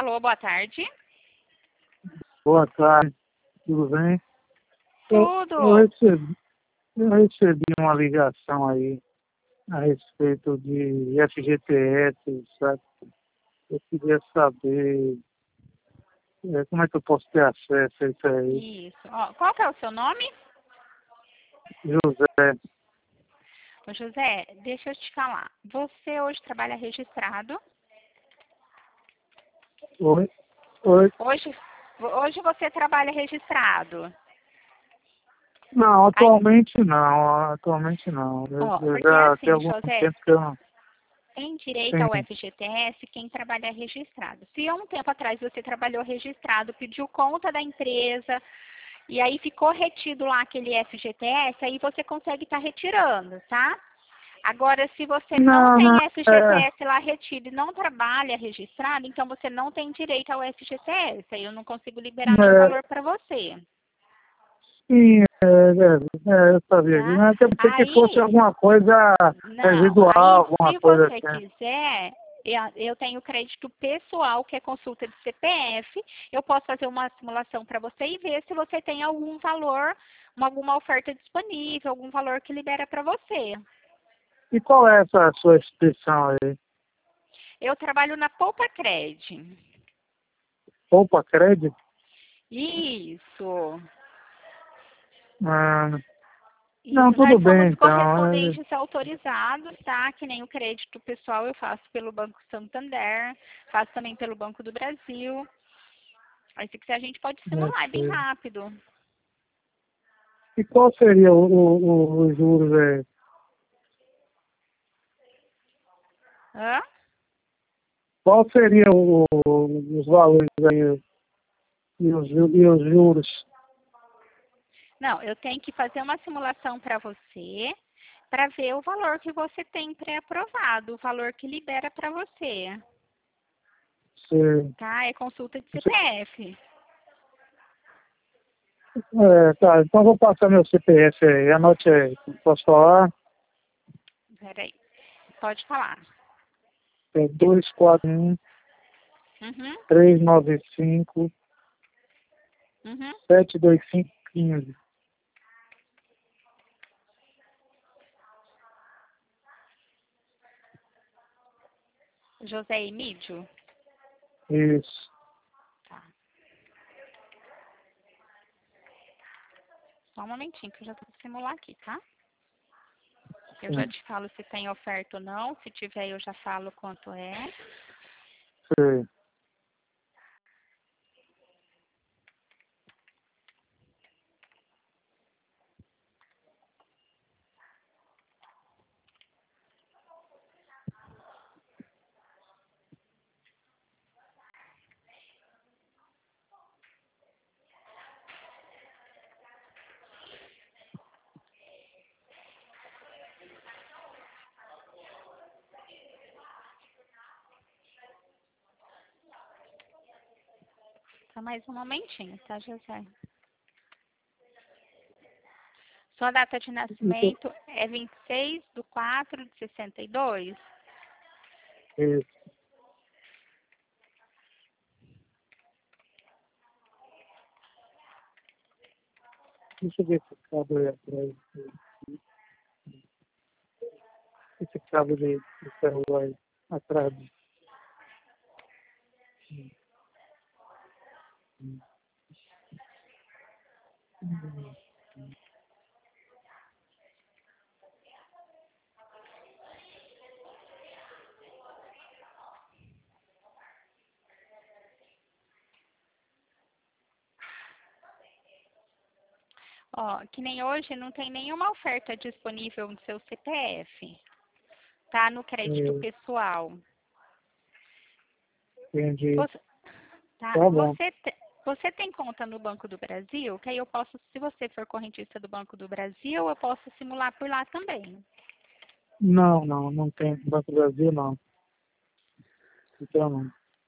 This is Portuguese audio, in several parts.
Alô, boa tarde. Boa tarde, tudo bem? Tudo. Eu recebi uma ligação aí a respeito de FGTS, sabe? Eu queria saber como é que eu posso ter acesso a isso aí. Isso. Ó, qual que é o seu nome? José, Ô, José, deixa eu te falar. Você hoje trabalha registrado? oi? Oi? Hoje você trabalha registrado? Não, Aí, atualmente não, atualmente não. ó, Eu porque já assim, tenho algum José, tempo que eu não tem direito ao tenho. FGTS quem trabalha registrado. Se há um tempo atrás você trabalhou registrado, pediu conta da empresa, e aí ficou retido lá aquele FGTS, aí você consegue estar retirando, tá? Agora, se você não Não, não, tem FGTS lá retido e não trabalha registrado, então você não tem direito ao FGTS. Aí eu não consigo liberar nenhum é, valor para você, sim, eu sabia disso. tá? Mas eu pensei que fosse Aí, alguma coisa não, residual, aí alguma se coisa você assim. quiser, eu tenho crédito pessoal, que é consulta de CPF, eu posso fazer uma simulação para você e ver se você tem algum valor, alguma oferta disponível, algum valor que libera para você. E qual é essa sua inscrição aí? Eu trabalho na Poupa Cred. Poupa Crédito? Isso. Ah, não, Isso, tudo nós bem somos então. correspondentes autorizados, tá? Que nem o crédito pessoal eu faço pelo Banco Santander, faço também pelo Banco do Brasil. Aí se quiser a gente pode simular, é bem Sei. rápido. E qual seria os juros aí? Hã? Qual seria os valores aí e os juros? Não, eu tenho que fazer uma simulação para você, para ver o valor que você tem pré-aprovado, o valor que libera para você, Se, tá? É consulta de se, CPF. tá, então vou passar meu CPF aí, anote aí. Posso falar? Peraí, pode falar. É 241 Uhum, 395 uhum. 72515. José Emílio? Isso. Tá. Só um momentinho que eu já vou simular aqui, tá? Eu já Sim, te falo se tem oferta ou não. Se tiver, eu já falo quanto é. sei. Só mais um momentinho, tá, José? Sua data de Isso, nascimento é 26/4/62? isso. Deixa eu ver esse cabo aí atrás. Esse cabo de celular aí atrás. Ó, que nem hoje não tem nenhuma oferta disponível no seu CPF, tá? No crédito É, pessoal. entendi. Você, tá? Tá bom. Você tem conta no Banco do Brasil? Que aí eu posso, se você for correntista do Banco do Brasil, eu posso simular por lá também. Não, não, não tem. Banco do Brasil, não. Então, não.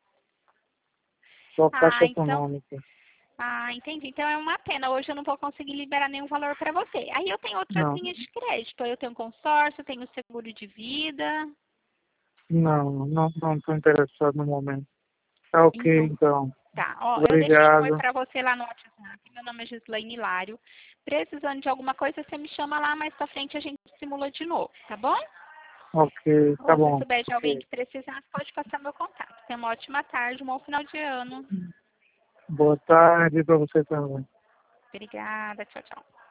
Só Caixa Ah, então, Econômica. entendi. Então é uma pena. Hoje eu não vou conseguir liberar nenhum valor para você. Aí eu tenho outras Não, linhas de crédito. Aí eu tenho consórcio, tenho seguro de vida. não estou interessado no momento. Tá ok, então. Tá, ó, eu deixei um oi Obrigado. pra você lá no WhatsApp. Meu nome é Gislaine Hilário. Precisando de alguma coisa, você me chama lá, mais pra frente a gente simula de novo, tá bom? Ok, tá Ou se bom. souber de alguém Ok. que precisar, pode passar meu contato. Tenha uma ótima tarde, um bom final de ano. Boa tarde para você também. Obrigada, tchau, tchau.